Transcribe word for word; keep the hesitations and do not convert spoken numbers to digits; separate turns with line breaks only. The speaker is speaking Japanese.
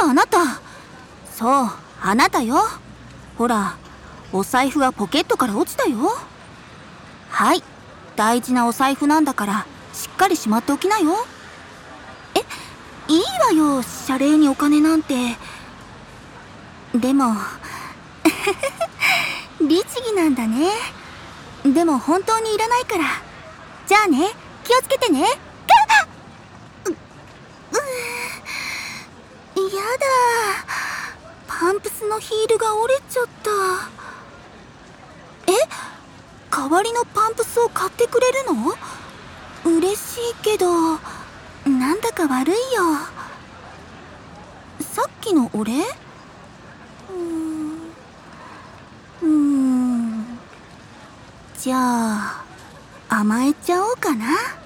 あなた。そう、あなたよ。ほら、お財布がポケットから落ちたよ。はい、大事なお財布なんだからしっかりしまっておきなよ。え、いいわよ、謝礼にお金なんて。でも律儀なんだね。でも本当にいらないから。じゃあね、気をつけてね。う、うー、やだ。パンプスのヒールが折れちゃった。え、代わりのパンプスを買ってくれるの？嬉しいけど、なんだか悪いよ。さっきのお礼？うーん、うーん。じゃあ、甘えちゃおうかな。